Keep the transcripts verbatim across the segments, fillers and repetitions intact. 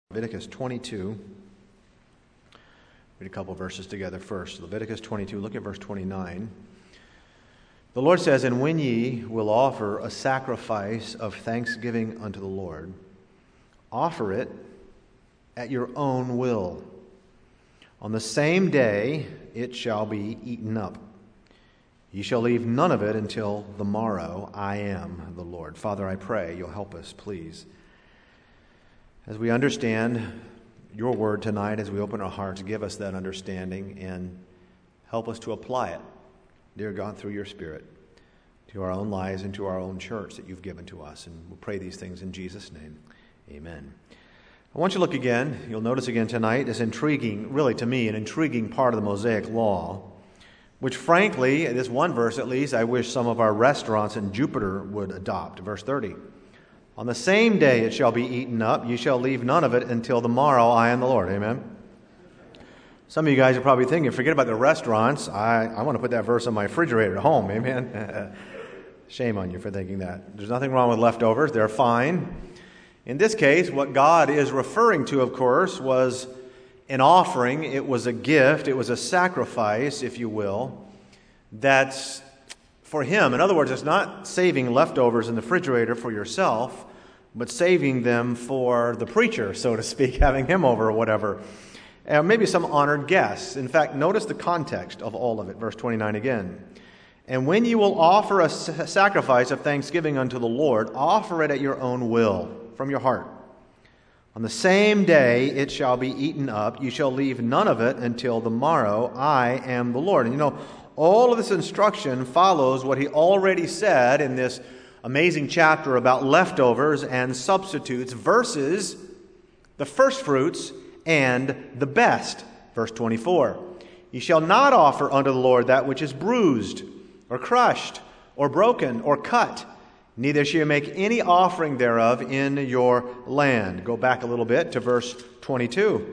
Leviticus twenty-two. Read a couple verses together first. Leviticus twenty-two, look at verse twenty-nine. The Lord says, "And when ye will offer a sacrifice of thanksgiving unto the Lord, offer it at your own will. On the same day it shall be eaten up. Ye shall leave none of it until the morrow. I am the Lord." Father, I pray you'll help us, please. As we understand your word tonight, as we open our hearts, give us that understanding and help us to apply it, dear God, through your Spirit, to our own lives and to our own church that you've given to us. And we'll pray these things in Jesus' name. Amen. I want you to look again. You'll notice again tonight this intriguing, really to me, an intriguing part of the Mosaic Law, which frankly, this one verse at least, I wish some of our restaurants in Jupiter would adopt. Verse thirty. On the same day it shall be eaten up. You shall leave none of it until the morrow. I am the Lord. Amen. Some of you guys are probably thinking, forget about the restaurants. I, I want to put that verse on my refrigerator at home. Amen. Shame on you for thinking that. There's nothing wrong with leftovers. They're fine. In this case, what God is referring to, of course, was an offering. It was a gift. It was a sacrifice, if you will, that's for Him. In other words, it's not saving leftovers in the refrigerator for yourself, but saving them for the preacher, so to speak, having him over or whatever. And maybe some honored guests. In fact, notice the context of all of it. Verse twenty-nine again. "And when you will offer a sacrifice of thanksgiving unto the Lord, offer it at your own will, from your heart. On the same day it shall be eaten up. You shall leave none of it until the morrow. I am the Lord." And you know, all of this instruction follows what he already said in this amazing chapter about leftovers and substitutes versus the first fruits and the best. Verse twenty-four. "Ye shall not offer unto the Lord that which is bruised, or crushed, or broken, or cut. Neither shall you make any offering thereof in your land." Go back a little bit to verse twenty-two.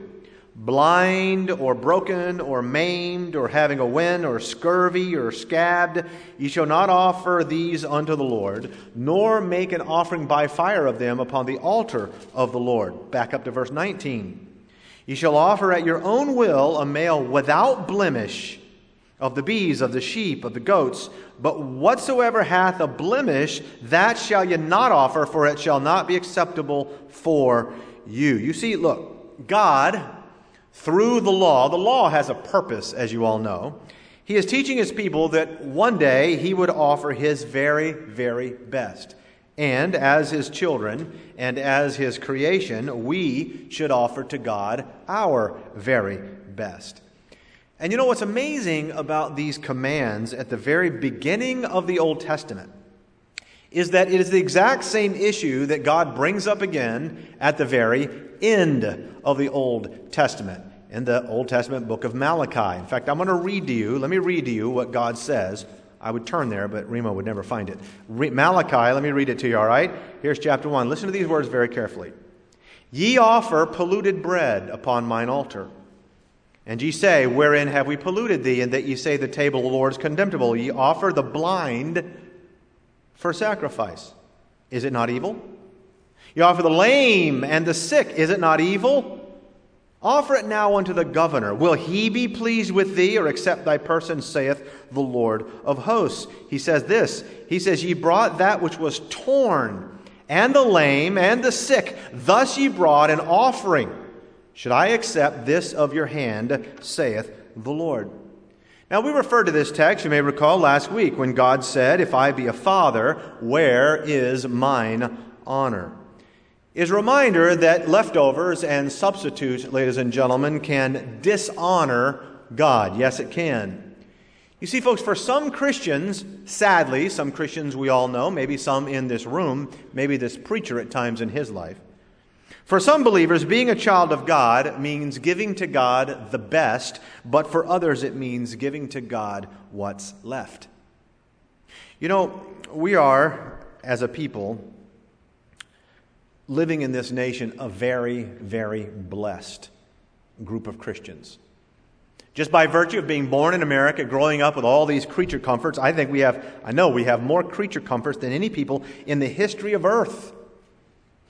"Blind, or broken, or maimed, or having a wen, or scurvy, or scabbed, ye shall not offer these unto the Lord, nor make an offering by fire of them upon the altar of the Lord." Back up to verse nineteen. "Ye shall offer at your own will a male without blemish of the bees, of the sheep, of the goats. But whatsoever hath a blemish, that shall ye not offer, for it shall not be acceptable for you." You see, look, God, through the law, the law has a purpose, as you all know. He is teaching his people that one day he would offer his very, very best. And as his children and as his creation, we should offer to God our very best. And you know what's amazing about these commands at the very beginning of the Old Testament is that it is the exact same issue that God brings up again at the very end of the Old Testament, in the Old Testament book of Malachi. In fact, I'm going to read to you, let me read to you what God says. I would turn there, but Remo would never find it. Re- Malachi, let me read it to you, all right? Here's chapter one. Listen to these words very carefully. "Ye offer polluted bread upon mine altar. And ye say, Wherein have we polluted thee? And that ye say, The table of the Lord is contemptible. Ye offer the blind for sacrifice. Is it not evil? Ye offer the lame and the sick. Is it not evil? Offer it now unto the governor. Will he be pleased with thee, or accept thy person, saith the Lord of hosts?" He says this. He says, "Ye brought that which was torn, and the lame, and the sick. Thus ye brought an offering. Should I accept this of your hand, saith the Lord?" Now, we referred to this text, you may recall, last week when God said, "If I be a father, where is mine honor?" Is a reminder that leftovers and substitutes, ladies and gentlemen, can dishonor God. Yes, it can. You see, folks, for some Christians, sadly, some Christians we all know, maybe some in this room, maybe this preacher at times in his life, for some believers, being a child of God means giving to God the best, but for others it means giving to God what's left. You know, we are, as a people, living in this nation a very, very blessed group of Christians. Just by virtue of being born in America, growing up with all these creature comforts, I think we have, I know we have more creature comforts than any people in the history of earth.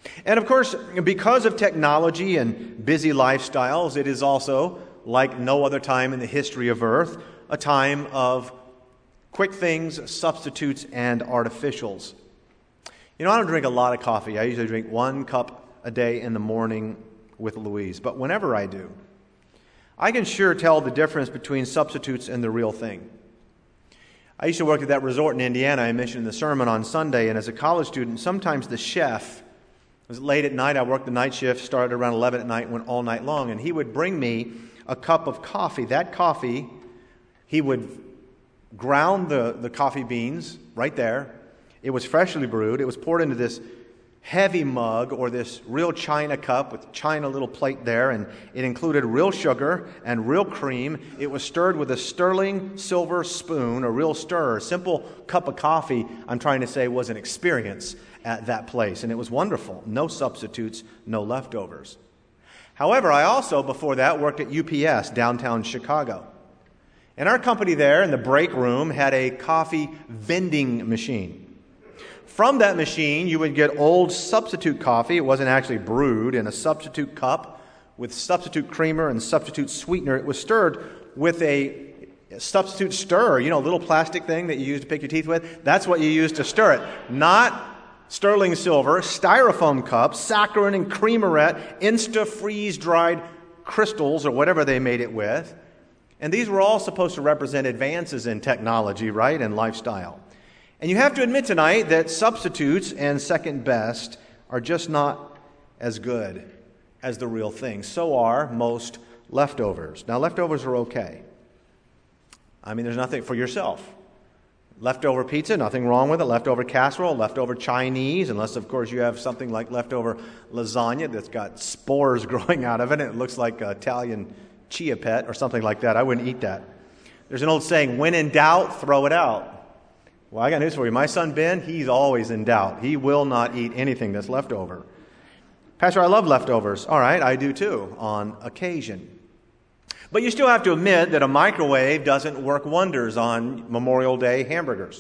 And of course, because of technology and busy lifestyles, it is also, like no other time in the history of earth, a time of quick things, substitutes, and artificials. You know, I don't drink a lot of coffee. I usually drink one cup a day in the morning with Louise. But whenever I do, I can sure tell the difference between substitutes and the real thing. I used to work at that resort in Indiana I mentioned in the sermon on Sunday, and as a college student, sometimes the chef, it was late at night, I worked the night shift, started around eleven at night, went all night long, and he would bring me a cup of coffee. That coffee, he would ground the, the coffee beans right there. It was freshly brewed. It was poured into this heavy mug or this real china cup with china little plate there, and it included real sugar and real cream. It was stirred with a sterling silver spoon, a real stirrer. A simple cup of coffee, I'm trying to say, was an experience at that place, and it was wonderful. No substitutes, no leftovers. However, I also, before that, worked at U P S, downtown Chicago. And our company there in the break room had a coffee vending machine. From that machine, you would get old substitute coffee. It wasn't actually brewed in a substitute cup with substitute creamer and substitute sweetener. It was stirred with a substitute stirrer, you know, a little plastic thing that you use to pick your teeth with. That's what you use to stir it. Not sterling silver, styrofoam cups, saccharin and creamerette, Insta-freeze-dried crystals or whatever they made it with. And these were all supposed to represent advances in technology, right, and lifestyle. And you have to admit tonight that substitutes and second best are just not as good as the real thing. So are most leftovers. Now, leftovers are okay. I mean, there's nothing for yourself. Leftover pizza, nothing wrong with it. Leftover casserole, leftover Chinese, unless, of course, you have something like leftover lasagna that's got spores growing out of it, and it looks like Italian chia pet or something like that. I wouldn't eat that. There's an old saying, when in doubt, throw it out. Well, I got news for you. My son Ben, he's always in doubt. He will not eat anything that's left over. Pastor, I love leftovers. All right, I do too, on occasion. But you still have to admit that a microwave doesn't work wonders on Memorial Day hamburgers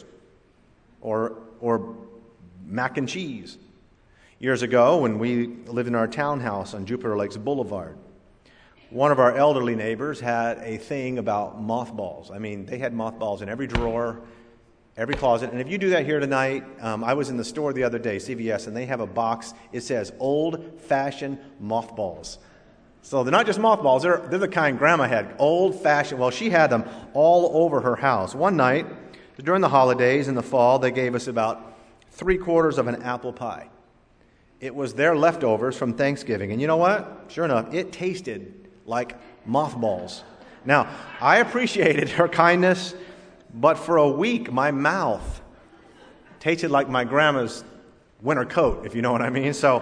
or, or mac and cheese. Years ago, when we lived in our townhouse on Jupiter Lakes Boulevard, one of our elderly neighbors had a thing about mothballs. I mean, they had mothballs in every drawer, every closet. And if you do that here tonight, um, I was in the store the other day, C V S, and they have a box. It says old-fashioned mothballs. So they're not just mothballs. They're, they're the kind Grandma had, old-fashioned. Well, she had them all over her house. One night, during the holidays in the fall, they gave us about three-quarters of an apple pie. It was their leftovers from Thanksgiving. And you know what? Sure enough, it tasted like mothballs. Now, I appreciated her kindness, but for a week, my mouth tasted like my grandma's winter coat, if you know what I mean. So,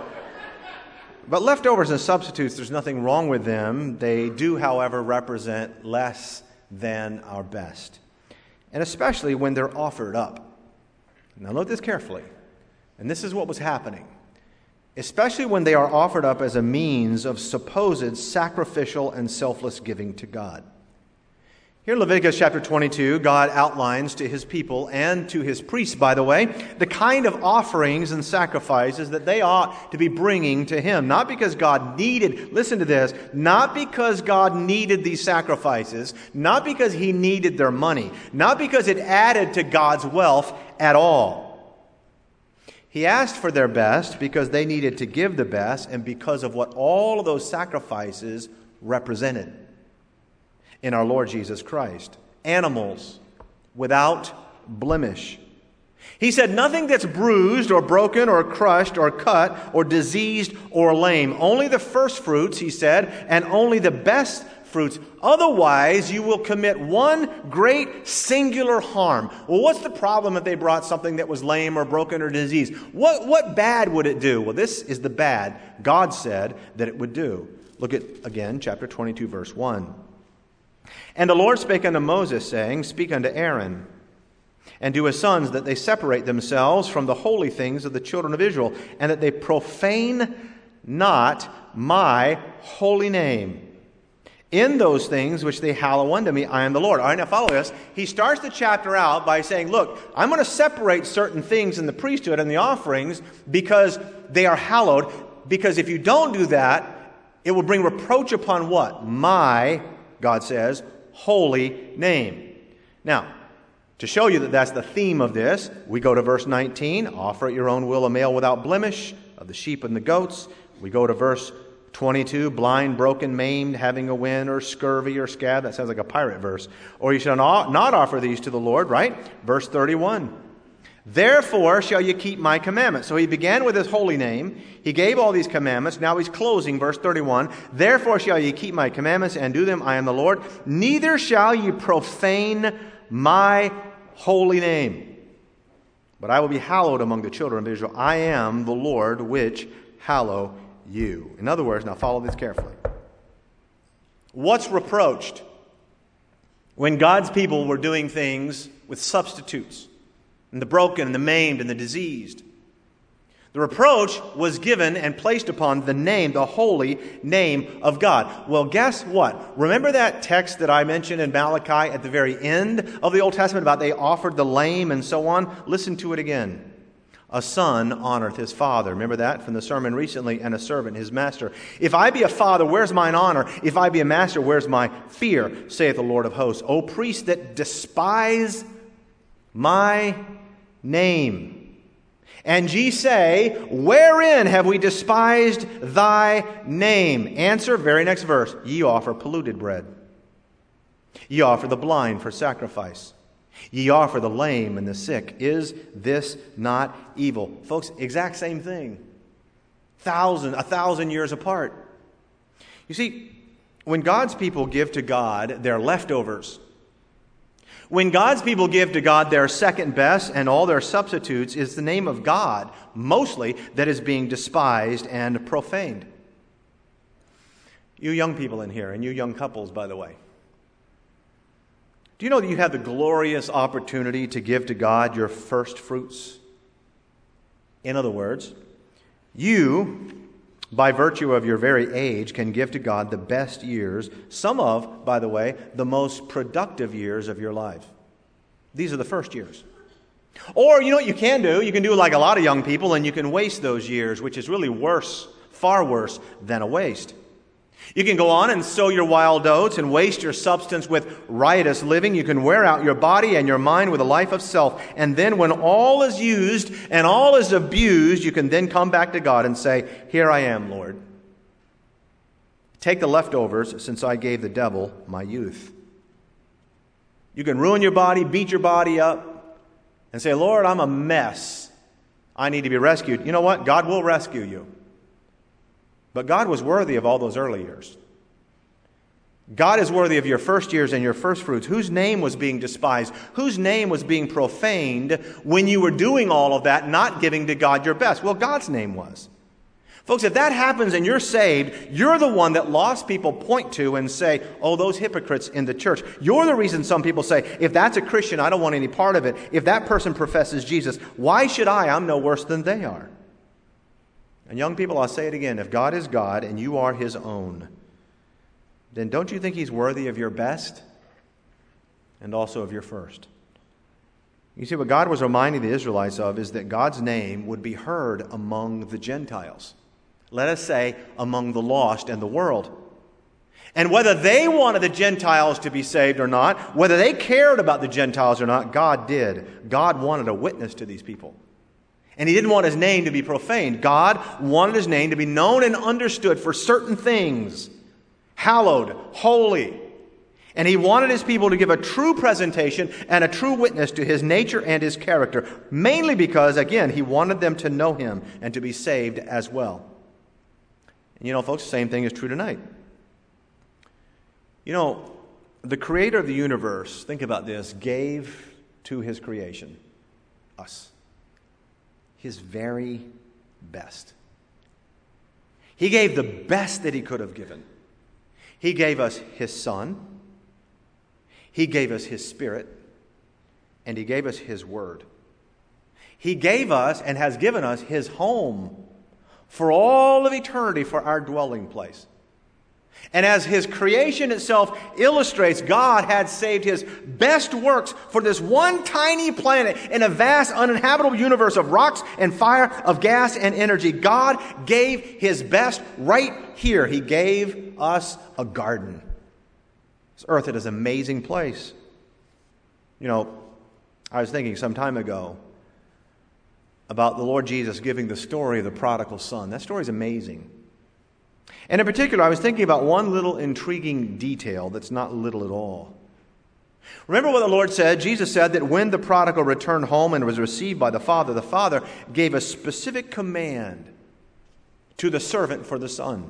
but leftovers and substitutes, there's nothing wrong with them. They do, however, represent less than our best, and especially when they're offered up. Now, note this carefully, and this is what was happening. Especially when they are offered up as a means of supposed sacrificial and selfless giving to God. Here in Leviticus chapter twenty-two, God outlines to his people and to his priests, by the way, the kind of offerings and sacrifices that they ought to be bringing to him. Not because God needed, listen to this, not because God needed these sacrifices, not because he needed their money, not because it added to God's wealth at all. He asked for their best because they needed to give the best and because of what all of those sacrifices represented in our Lord Jesus Christ. Animals without blemish. He said nothing that's bruised or broken or crushed or cut or diseased or lame. Only the first fruits, he said, and only the best fruits. Otherwise, you will commit one great singular harm. Well, what's the problem if they brought something that was lame or broken or diseased? What, what bad would it do? Well, this is the bad God said that it would do. Look at, again, chapter twenty-two, verse one. And the Lord spake unto Moses, saying, Speak unto Aaron, and to his sons, that they separate themselves from the holy things of the children of Israel, and that they profane not my holy name. In those things which they hallow unto me, I am the Lord. All right, now follow this. He starts the chapter out by saying, look, I'm going to separate certain things in the priesthood and the offerings because they are hallowed, because if you don't do that, it will bring reproach upon what? My, God says, holy name. Now, to show you that that's the theme of this, we go to verse nineteen, offer at your own will a male without blemish of the sheep and the goats. We go to verse twenty-two, blind, broken, maimed, having a wind, or scurvy, or scab. That sounds like a pirate verse. Or you shall not, not offer these to the Lord, right? Verse thirty-one. Therefore shall you keep my commandments. So he began with his holy name. He gave all these commandments. Now he's closing, verse thirty-one. Therefore shall you keep my commandments and do them. I am the Lord. Neither shall you profane my holy name. But I will be hallowed among the children of Israel. I am the Lord which hallow you. In other words, now follow this carefully. What's reproached when God's people were doing things with substitutes, and the broken and the maimed and the diseased? The reproach was given and placed upon the name, the holy name of God. Well, guess what? Remember that text that I mentioned in Malachi at the very end of the Old Testament about they offered the lame and so on? Listen to it again. A son honoreth his father. Remember that from the sermon recently, and a servant his master. If I be a father, where's mine honor? If I be a master, where's my fear? Saith the Lord of hosts. O priests that despise my name. And ye say, wherein have we despised thy name? Answer, very next verse. Ye offer polluted bread. Ye offer the blind for sacrifice. Ye offer the lame and the sick. Is this not evil? Folks, exact same thing. Thousand, a thousand years apart. You see, when God's people give to God their leftovers, when God's people give to God their second best and all their substitutes, is the name of God, mostly, that is being despised and profaned. You young people in here, and you young couples, by the way, do you know that you have the glorious opportunity to give to God your first fruits? In other words, you, by virtue of your very age, can give to God the best years, some of, by the way, the most productive years of your life. These are the first years. Or, you know what you can do? You can do like a lot of young people, and you can waste those years, which is really worse, far worse than a waste. You can go on and sow your wild oats and waste your substance with riotous living. You can wear out your body and your mind with a life of self. And then when all is used and all is abused, you can then come back to God and say, here I am, Lord. Take the leftovers, since I gave the devil my youth. You can ruin your body, beat your body up, and say, Lord, I'm a mess. I need to be rescued. You know what? God will rescue you. But God was worthy of all those early years. God is worthy of your first years and your first fruits. Whose name was being despised? Whose name was being profaned when you were doing all of that, not giving to God your best? Well, God's name was. Folks, if that happens and you're saved, you're the one that lost people point to and say, oh, those hypocrites in the church. You're the reason some people say, if that's a Christian, I don't want any part of it. If that person professes Jesus, why should I? I'm no worse than they are. And young people, I'll say it again. If God is God and you are His own, then don't you think He's worthy of your best and also of your first? You see, what God was reminding the Israelites of is that God's name would be heard among the Gentiles. Let us say, among the lost and the world. And whether they wanted the Gentiles to be saved or not, whether they cared about the Gentiles or not, God did. God wanted a witness to these people. And He didn't want His name to be profaned. God wanted His name to be known and understood for certain things. Hallowed, holy. And He wanted His people to give a true presentation and a true witness to His nature and His character. Mainly because, again, He wanted them to know Him and to be saved as well. And you know, folks, the same thing is true tonight. You know, the Creator of the universe, think about this, gave to His creation, us, His very best. He gave the best that He could have given. He gave us His Son. He gave us His Spirit. And He gave us His Word. He gave us and has given us His home for all of eternity, for our dwelling place. And as his creation itself illustrates, God had saved his best works for this one tiny planet in a vast uninhabitable universe of rocks and fire, of gas and energy. God gave his best right here. He gave us a garden. This earth is an amazing place. You know, I was thinking some time ago about the Lord Jesus giving the story of the prodigal son. That story is amazing. And in particular, I was thinking about one little intriguing detail that's not little at all. Remember what the Lord said? Jesus said that when the prodigal returned home and was received by the father, the father gave a specific command to the servant for the son.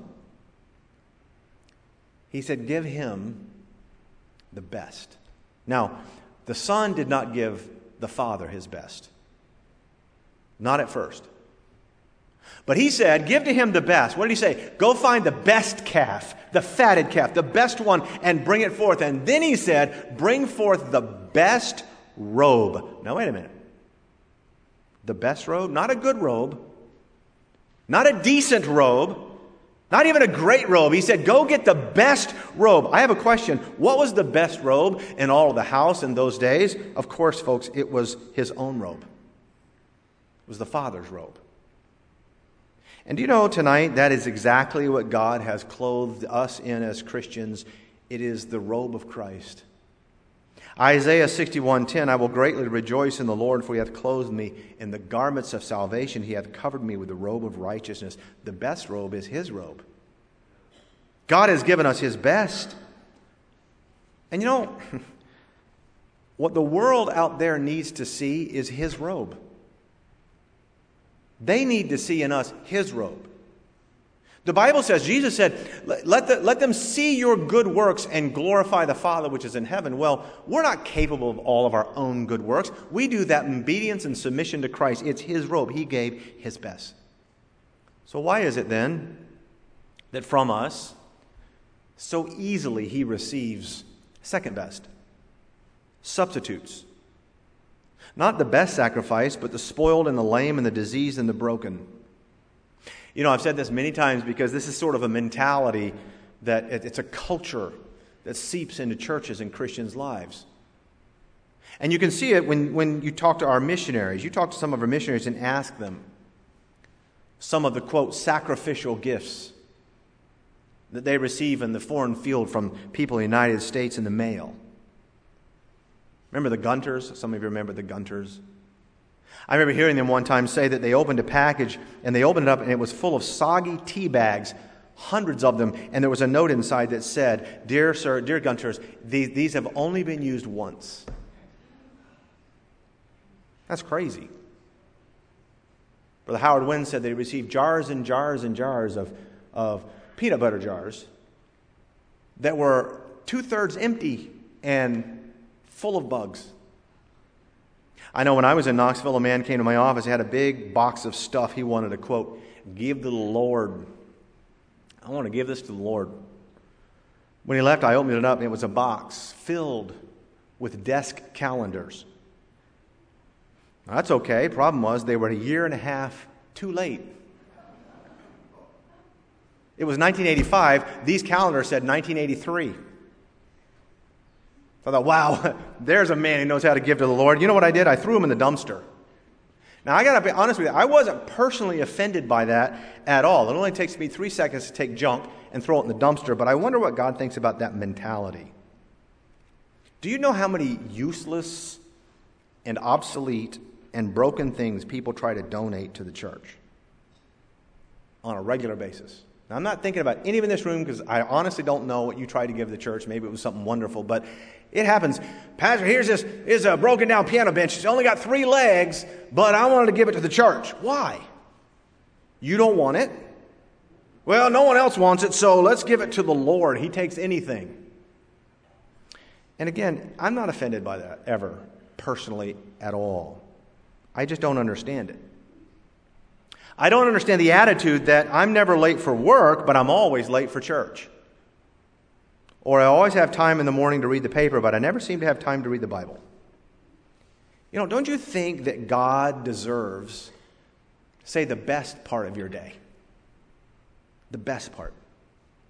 He said, give him the best. Now, the son did not give the father his best. Not at first. But he said, give to him the best. What did he say? Go find the best calf, the fatted calf, the best one, and bring it forth. And then he said, bring forth the best robe. Now, wait a minute. The best robe? Not a good robe. Not a decent robe. Not even a great robe. He said, go get the best robe. I have a question. What was the best robe in all of the house in those days? Of course, folks, it was his own robe. It was the Father's robe. And do you know tonight that is exactly what God has clothed us in as Christians? It is the robe of Christ. Isaiah sixty-one ten, I will greatly rejoice in the Lord, for he hath clothed me in the garments of salvation. He hath covered me with the robe of righteousness. The best robe is his robe. God has given us his best. And you know, what the world out there needs to see is his robe. They need to see in us his robe. The Bible says, Jesus said, let, the, let them see your good works and glorify the Father which is in heaven. Well, we're not capable of all of our own good works. We do that in obedience and submission to Christ. It's his robe. He gave his best. So why is it then that from us, so easily he receives second best? Substitutes. Not the best sacrifice, but the spoiled and the lame and the diseased and the broken. You know, I've said this many times because this is sort of a mentality that it's a culture that seeps into churches and Christians' lives. And you can see it when, when you talk to our missionaries. You talk to some of our missionaries and ask them some of the, quote, sacrificial gifts that they receive in the foreign field from people in the United States in the mail. Remember the Gunters? Some of you remember the Gunters. I remember hearing them one time say that they opened a package and they opened it up and it was full of soggy tea bags, hundreds of them, and there was a note inside that said, Dear sir, dear Gunters, these, these have only been used once. That's crazy. Brother Howard Wynn said they received jars and jars and jars of, of peanut butter jars that were two-thirds empty and full of bugs. I know when I was in Knoxville, a man came to my office. He had a big box of stuff he wanted to, quote, give to the Lord. I want to give this to the Lord. When he left, I opened it up, and it was a box filled with desk calendars. Now, that's okay. Problem was, they were a year and a half too late. It was nineteen eighty-five. These calendars said nineteen eighty-three. I thought, wow, there's a man who knows how to give to the Lord. You know what I did? I threw him in the dumpster. Now, I got to be honest with you. I wasn't personally offended by that at all. It only takes me three seconds to take junk and throw it in the dumpster. But I wonder what God thinks about that mentality. Do you know how many useless and obsolete and broken things people try to donate to the church on a regular basis? Now, I'm not thinking about any of in this room because I honestly don't know what you tried to give the church. Maybe it was something wonderful, but it happens. Pastor, here's this is a broken down piano bench. It's only got three legs, but I wanted to give it to the church. Why? You don't want it? Well, no one else wants it, so let's give it to the Lord. He takes anything. And again, I'm not offended by that ever, personally, at all. I just don't understand it. I don't understand the attitude that I'm never late for work, but I'm always late for church. Or I always have time in the morning to read the paper, but I never seem to have time to read the Bible. You know, don't you think that God deserves, say, the best part of your day? The best part.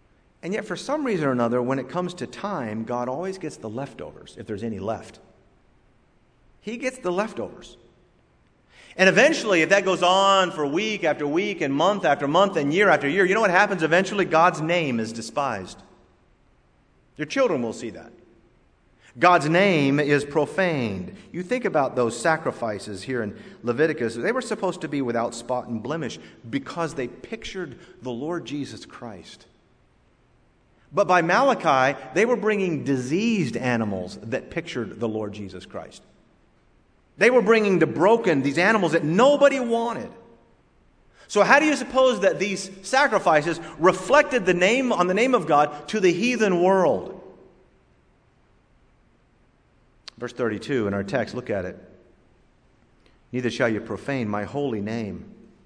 And yet, for some reason or another, when it comes to time, God always gets the leftovers, if there's any left. He gets the leftovers. And eventually, if that goes on for week after week and month after month and year after year, you know what happens eventually? God's name is despised. Your children will see that. God's name is profaned. You think about those sacrifices here in Leviticus. They were supposed to be without spot and blemish because they pictured the Lord Jesus Christ. But by Malachi, they were bringing diseased animals that pictured the Lord Jesus Christ. They were bringing the broken, these animals that nobody wanted. So how do you suppose that these sacrifices reflected the name on the name of God to the heathen world? Verse thirty-two in our text, look at it. Neither shall you profane my holy name.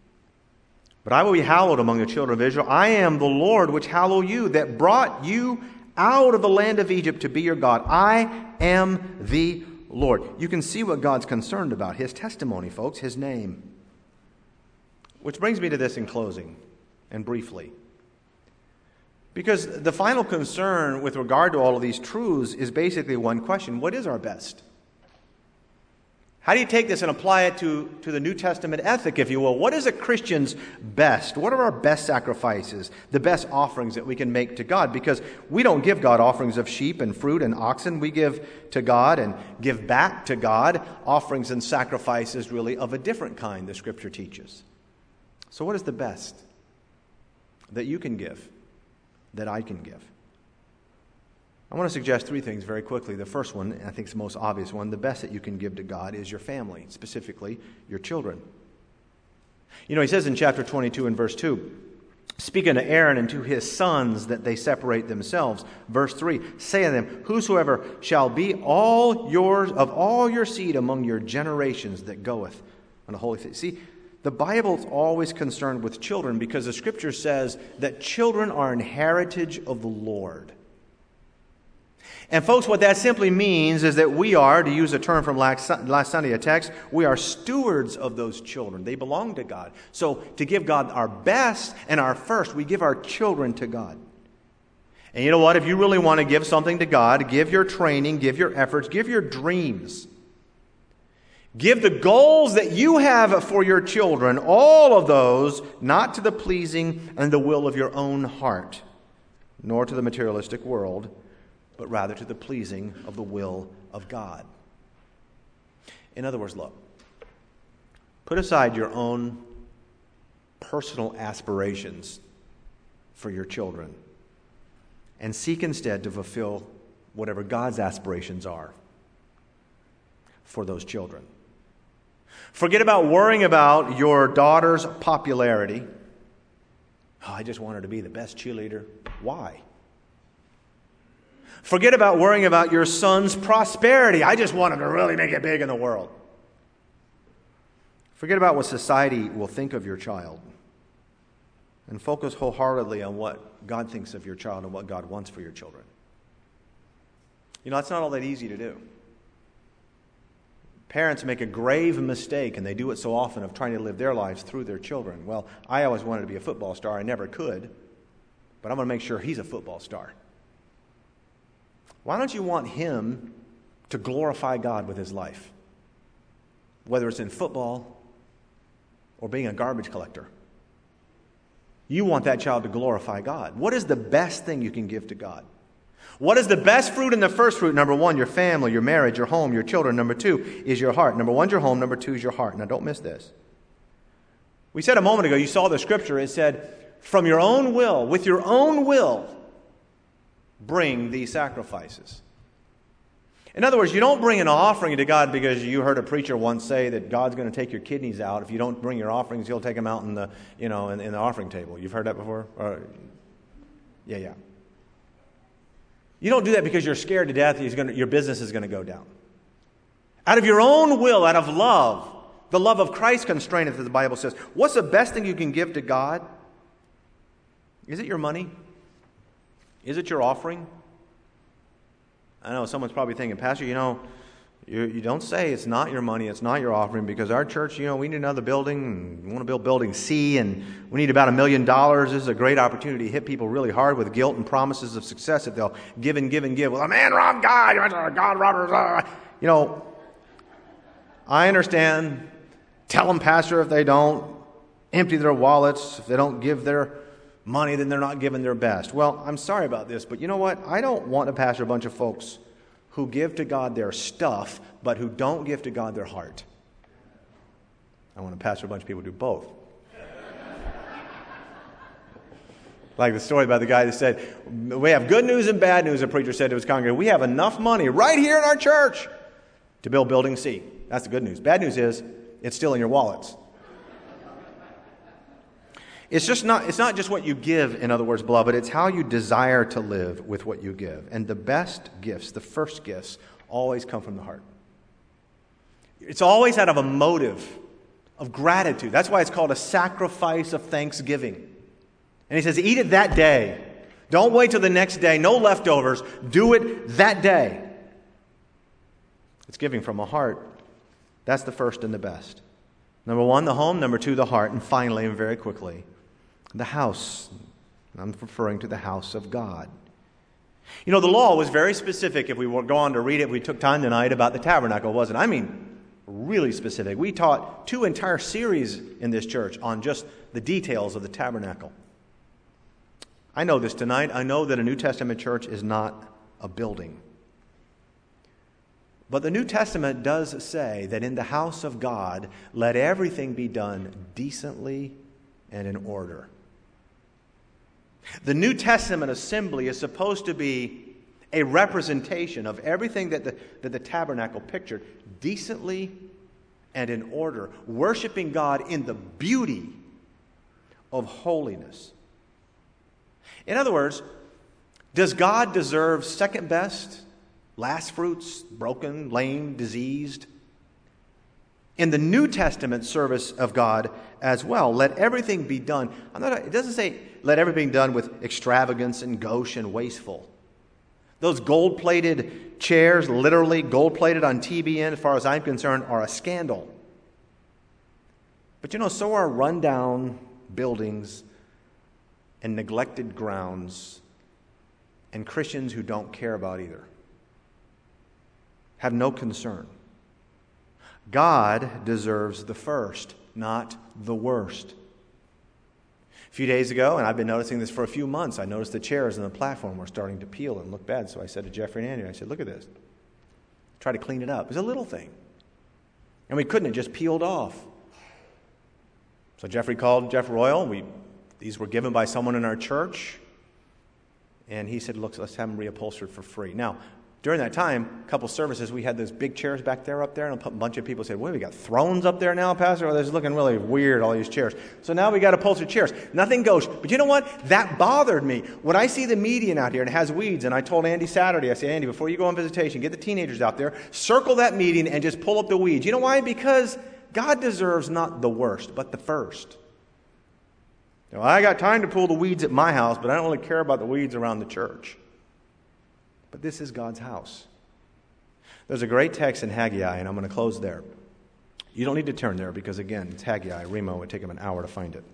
But I will be hallowed among the children of Israel. I am the Lord which hallow you, that brought you out of the land of Egypt to be your God. I am the Lord. You can see what God's concerned about. His testimony, folks, His name. Which brings me to this in closing, and briefly. Because the final concern with regard to all of these truths is basically one question. What is our best? How do you take this and apply it to, to the New Testament ethic, if you will? What is a Christian's best? What are our best sacrifices, the best offerings that we can make to God? Because we don't give God offerings of sheep and fruit and oxen. We give to God and give back to God offerings and sacrifices really of a different kind, the Scripture teaches. So what is the best that you can give, that I can give? I want to suggest three things very quickly. The first one, I think is the most obvious one, the best that you can give to God is your family, specifically your children. You know, he says in chapter twenty-two and verse two, speaking to Aaron and to his sons that they separate themselves. Verse three, say to them, whosoever shall be all yours of all your seed among your generations that goeth on the holy thing. See, the Bible's always concerned with children because the Scripture says that children are an heritage of the Lord. And folks, what that simply means is that we are, to use a term from last Sunday, a text, we are stewards of those children. They belong to God. So to give God our best and our first, we give our children to God. And you know what? If you really want to give something to God, give your training, give your efforts, give your dreams. Give the goals that you have for your children, all of those, not to the pleasing and the will of your own heart, nor to the materialistic world, but rather to the pleasing of the will of God. In other words, look, put aside your own personal aspirations for your children and seek instead to fulfill whatever God's aspirations are for those children. Forget about worrying about your daughter's popularity. Oh, I just want her to be the best cheerleader. Why? Forget about worrying about your son's prosperity. I just want him to really make it big in the world. Forget about what society will think of your child. And focus wholeheartedly on what God thinks of your child and what God wants for your children. You know, it's not all that easy to do. Parents make a grave mistake, and they do it so often, of trying to live their lives through their children. Well, I always wanted to be a football star. I never could. But I'm going to make sure he's a football star. Why don't you want him to glorify God with his life? Whether it's in football or being a garbage collector. You want that child to glorify God. What is the best thing you can give to God? What is the best fruit and the first fruit? Number one, your family, your marriage, your home, your children. Number two is your heart. Number one, your home. Number two is your heart. Now, don't miss this. We said a moment ago, you saw the Scripture. It said, from your own will, with your own will, bring these sacrifices. In other words, you don't bring an offering to God because you heard a preacher once say that God's going to take your kidneys out. If you don't bring your offerings, He'll take them out in the, you know, in, in the offering table. You've heard that before? Or, yeah, yeah. You don't do that because you're scared to death he's going to, your business is going to go down. Out of your own will, out of love, the love of Christ constraineth, as the Bible says. What's the best thing you can give to God? Is it your money? Is it your offering? I know someone's probably thinking, Pastor, you know, You, you don't say it's not your money, it's not your offering, because our church, you know, we need another building, and we want to build building C, and we need about a million dollars. This is a great opportunity to hit people really hard with guilt and promises of success if they'll give and give and give. Well, a man robbed God, God robbers. Uh. You know, I understand. Tell them, Pastor, if they don't empty their wallets, if they don't give their money, then they're not giving their best. Well, I'm sorry about this, but you know what? I don't want to pastor a bunch of folks who give to God their stuff, but who don't give to God their heart. I want to pastor a bunch of people who do both. Like the story about the guy that said, we have good news and bad news, the preacher said to his congregation. We have enough money right here in our church to build building C. That's the good news. Bad news is, it's still in your wallets. It's just not, it's not just what you give, in other words, beloved. It's how you desire to live with what you give. And the best gifts, the first gifts, always come from the heart. It's always out of a motive of gratitude. That's why it's called a sacrifice of thanksgiving. And he says, eat it that day. Don't wait till the next day. No leftovers. Do it that day. It's giving from a heart. That's the first and the best. Number one, the home. Number two, the heart. And finally, and very quickly, the house. I'm referring to the house of God. You know, the law was very specific. If we were going to read it, we took time tonight about the tabernacle, wasn't it? I mean, really specific. We taught two entire series in this church on just the details of the tabernacle. I know this tonight. I know that a New Testament church is not a building. But the New Testament does say that in the house of God, let everything be done decently and in order. The New Testament assembly is supposed to be a representation of everything that the, that the tabernacle pictured, decently and in order, worshiping God in the beauty of holiness. In other words, does God deserve second best, last fruits, broken, lame, diseased? In the New Testament service of God as well, let everything be done. I'm not, it doesn't say let everything be done with extravagance and gauche and wasteful. Those gold-plated chairs, literally gold-plated on T B N, as far as I'm concerned, are a scandal. But you know, so are rundown buildings and neglected grounds and Christians who don't care about either. Have no concern. God deserves the first, not the worst. A few days ago, and I've been noticing this for a few months, I noticed the chairs on the platform were starting to peel and look bad. So I said to Jeffrey and Andy, I said, look at this. Try to clean it up. It's a little thing. And we couldn't have just peeled off. So Jeffrey called Jeff Royal. We, these were given by someone in our church. And he said, look, let's have them reupholstered for free. Now, during that time, a couple services, we had those big chairs back there up there, and a bunch of people said, well, we got thrones up there now, Pastor? Well, this is looking really weird, all these chairs. So now we got upholstered chairs. Nothing gauche. But you know what? That bothered me. When I see the median out here and it has weeds, and I told Andy Saturday, I said, Andy, before you go on visitation, get the teenagers out there, circle that median, and just pull up the weeds. You know why? Because God deserves not the worst, but the first. Now, I got time to pull the weeds at my house, but I don't really care about the weeds around the church. But this is God's house. There's a great text in Haggai, and I'm going to close there. You don't need to turn there because, again, it's Haggai. Remo would take him an hour to find it.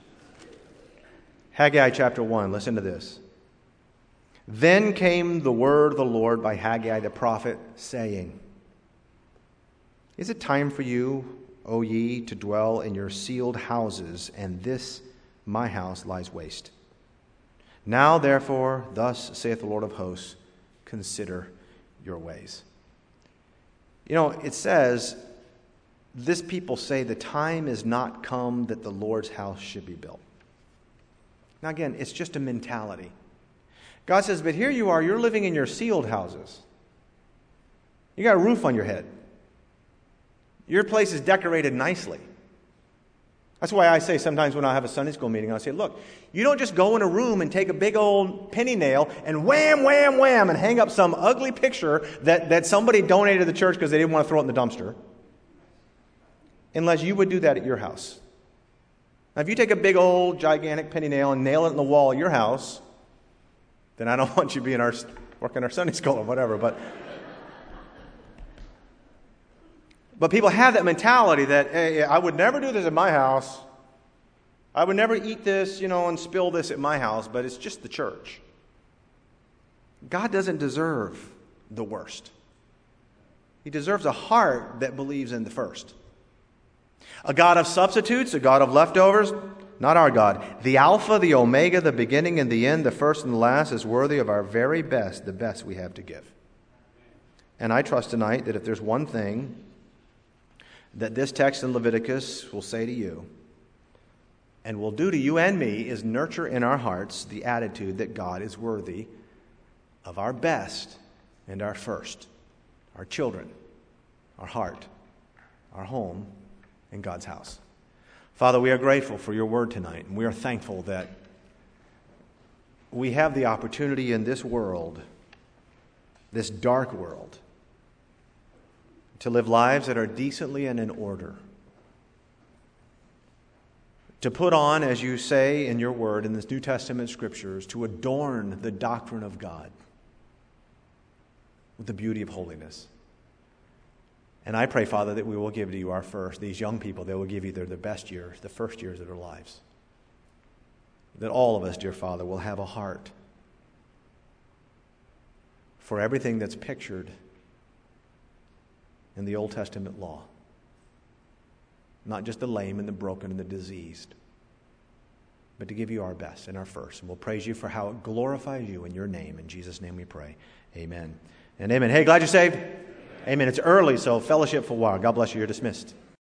Haggai chapter one, listen to this. Then came the word of the Lord by Haggai the prophet, saying, Is it time for you, O ye, to dwell in your sealed houses, and this my house lies waste? Now, therefore, thus saith the Lord of hosts, consider your ways. You know, it says, this people say the time is not come that the Lord's house should be built. Now again, it's just a mentality. God says, but here you are, you're living in your sealed houses. You got a roof on your head. Your place is decorated nicely. That's why I say sometimes when I have a Sunday school meeting, I say, look, you don't just go in a room and take a big old penny nail and wham, wham, wham, and hang up some ugly picture that, that somebody donated to the church because they didn't want to throw it in the dumpster. Unless you would do that at your house. Now, if you take a big old gigantic penny nail and nail it in the wall of your house, then I don't want you being our working our Sunday school or whatever. But But people have that mentality that, hey, I would never do this at my house. I would never eat this, you know, and spill this at my house, but it's just the church. God doesn't deserve the worst. He deserves a heart that believes in the first. A God of substitutes, a God of leftovers, not our God. The Alpha, the Omega, the beginning and the end, the first and the last is worthy of our very best, the best we have to give. And I trust tonight that if there's one thing that this text in Leviticus will say to you, and will do to you and me, is nurture in our hearts the attitude that God is worthy of our best and our first, our children, our heart, our home, and God's house. Father, we are grateful for your word tonight, and we are thankful that we have the opportunity in this world, this dark world, to live lives that are decently and in order. To put on, as you say in your word in the New Testament scriptures, to adorn the doctrine of God with the beauty of holiness. And I pray, Father, that we will give to you our first, these young people, they will give you their, their best years, the first years of their lives. That all of us, dear Father, will have a heart for everything that's pictured in the Old Testament law. Not just the lame and the broken and the diseased, but to give you our best and our first. And we'll praise you for how it glorifies you in your name. In Jesus' name we pray. Amen and amen. Hey, glad you're saved. Amen. It's early, so fellowship for a while. God bless you. You're dismissed.